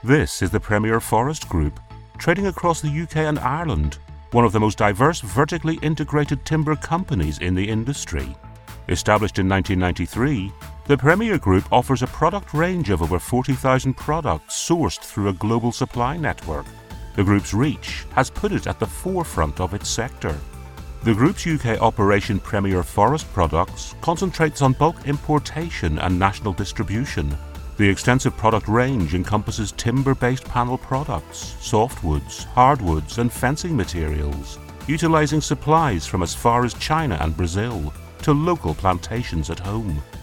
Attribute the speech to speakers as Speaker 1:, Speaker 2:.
Speaker 1: This is the Premier Forest Group, trading across the UK and Ireland, one of the most diverse vertically integrated timber companies in the industry. Established in 1993, the Premier Group offers a product range of over 40,000 products sourced through a global supply network. The group's reach has put it at the forefront of its sector. The group's UK operation Premier Forest Products concentrates on bulk importation and national distribution. The extensive product range encompasses timber-based panel products, softwoods, hardwoods and fencing materials, utilising supplies from as far as China and Brazil to local plantations at home.